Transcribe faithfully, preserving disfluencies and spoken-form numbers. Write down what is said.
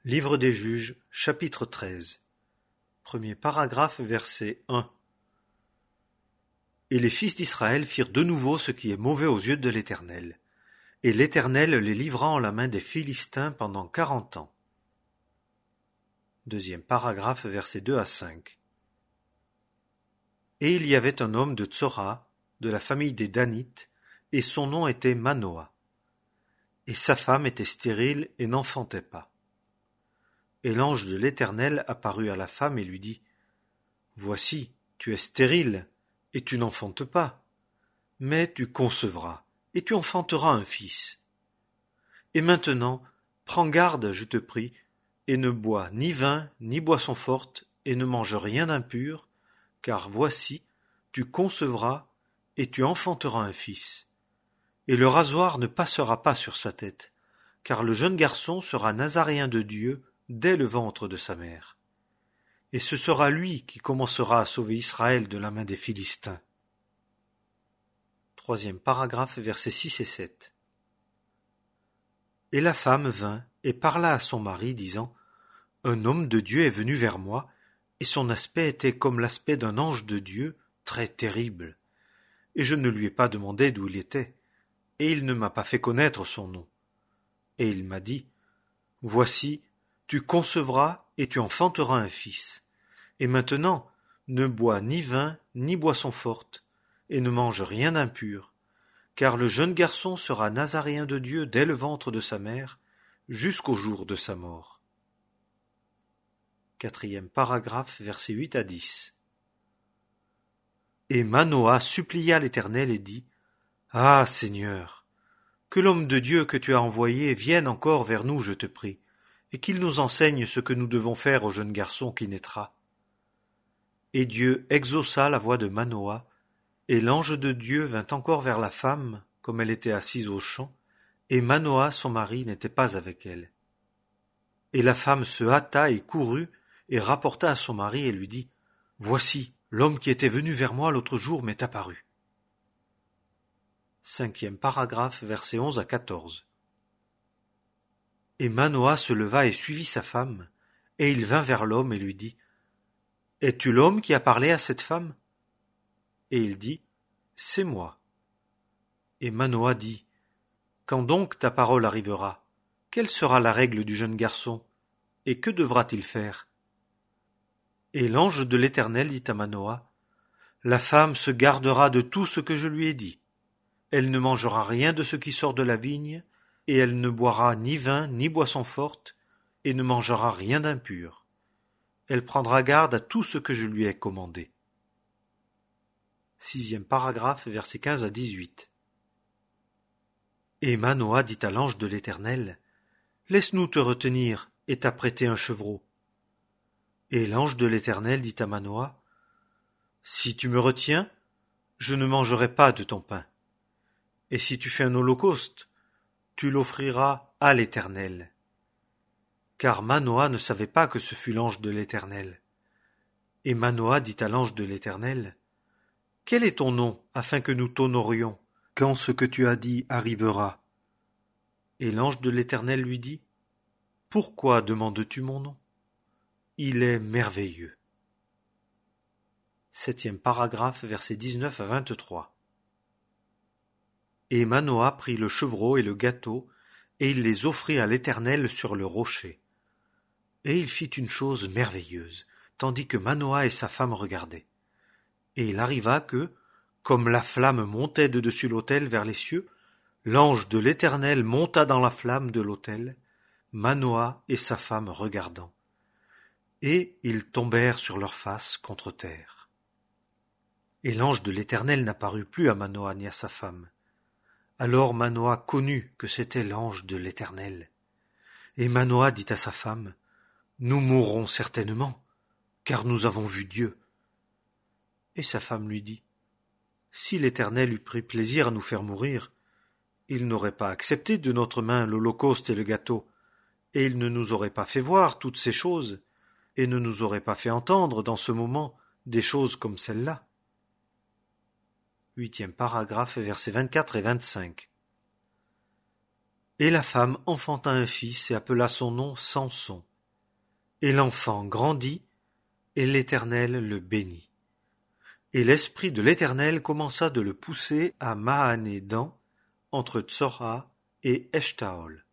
Livre des Juges, chapitre treize. Premier paragraphe, verset un. Et les fils d'Israël firent de nouveau ce qui est mauvais aux yeux de l'Éternel. Et l'Éternel les livra en la main des Philistins pendant quarante ans. Deuxième paragraphe, versets deux à cinq. Et il y avait un homme de Tsora, de la famille des Danites, et son nom était Manoah. Et sa femme était stérile et n'enfantait pas. Et l'ange de l'Éternel apparut à la femme et lui dit : Voici, tu es stérile, et tu n'enfantes pas, mais tu concevras, et tu enfanteras un fils. Et maintenant, prends garde, je te prie, et ne bois ni vin, ni boisson forte, et ne mange rien d'impur, car voici, tu concevras, et tu enfanteras un fils. Et le rasoir ne passera pas sur sa tête, car le jeune garçon sera nazaréen de Dieu dès le ventre de sa mère. Et ce sera lui qui commencera à sauver Israël de la main des Philistins. Troisième paragraphe, versets six et sept. Et la femme vint et parla à son mari, disant : Un homme de Dieu est venu vers moi, et son aspect était comme l'aspect d'un ange de Dieu, très terrible. Et je ne lui ai pas demandé d'où il était, et il ne m'a pas fait connaître son nom. Et il m'a dit : Voici, tu concevras et tu enfanteras un fils. Et maintenant, ne bois ni vin, ni boisson forte, et ne mange rien d'impur, car le jeune garçon sera nazaréen de Dieu dès le ventre de sa mère, jusqu'au jour de sa mort. Quatrième paragraphe, versets huit à dix. Et Manoah supplia l'Éternel et dit : Ah, Seigneur, que l'homme de Dieu que tu as envoyé vienne encore vers nous, je te prie, et qu'il nous enseigne ce que nous devons faire au jeune garçon qui naîtra. Et Dieu exauça la voix de Manoah, et l'ange de Dieu vint encore vers la femme, comme elle était assise au champ, et Manoah, son mari, n'était pas avec elle. Et la femme se hâta et courut, et rapporta à son mari, et lui dit : Voici, l'homme qui était venu vers moi l'autre jour m'est apparu. Cinquième paragraphe, versets onze à quatorze. Et Manoah se leva et suivit sa femme, et il vint vers l'homme et lui dit : Es-tu l'homme qui a parlé à cette femme ? Et il dit : C'est moi. Et Manoah dit : Quand donc ta parole arrivera, quelle sera la règle du jeune garçon, et que devra-t-il faire ? Et l'ange de l'Éternel dit à Manoah : La femme se gardera de tout ce que je lui ai dit. Elle ne mangera rien de ce qui sort de la vigne, et elle ne boira ni vin ni boisson forte, et ne mangera rien d'impur. Elle prendra garde à tout ce que je lui ai commandé. Sixième paragraphe, versets quinze à dix-huit. Et Manoah dit à l'ange de l'Éternel : Laisse-nous te retenir et t'apprêter un chevreau. Et l'ange de l'Éternel dit à Manoah : Si tu me retiens, je ne mangerai pas de ton pain. Et si tu fais un holocauste, tu l'offriras à l'Éternel. Car Manoah ne savait pas que ce fut l'ange de l'Éternel. Et Manoah dit à l'ange de l'Éternel : Quel est ton nom, afin que nous t'honorions, quand ce que tu as dit arrivera ? Et l'ange de l'Éternel lui dit : Pourquoi demandes-tu mon nom ? Il est merveilleux. Septième paragraphe, versets dix-neuf à vingt-trois. Et Manoah prit le chevreau et le gâteau, et il les offrit à l'Éternel sur le rocher. Et il fit une chose merveilleuse, tandis que Manoah et sa femme regardaient. Et il arriva que, comme la flamme montait de dessus l'autel vers les cieux, l'ange de l'Éternel monta dans la flamme de l'autel, Manoah et sa femme regardant. Et ils tombèrent sur leurs faces contre terre. Et l'ange de l'Éternel n'apparut plus à Manoah ni à sa femme. Alors Manoah connut que c'était l'ange de l'Éternel. Et Manoah dit à sa femme : Nous mourrons certainement, car nous avons vu Dieu. Et sa femme lui dit : Si l'Éternel eût pris plaisir à nous faire mourir, il n'aurait pas accepté de notre main l'holocauste et le gâteau, et il ne nous aurait pas fait voir toutes ces choses, et ne nous aurait pas fait entendre dans ce moment des choses comme celle-là. Huitième paragraphe, versets vingt-quatre et vingt-cinq. Et la femme enfanta un fils et appela son nom Samson, Et l'enfant grandit, et l'Éternel le bénit. Et l'Esprit de l'Éternel commença de le pousser à Mahané-Dan, entre Tsorah et Eshtaol.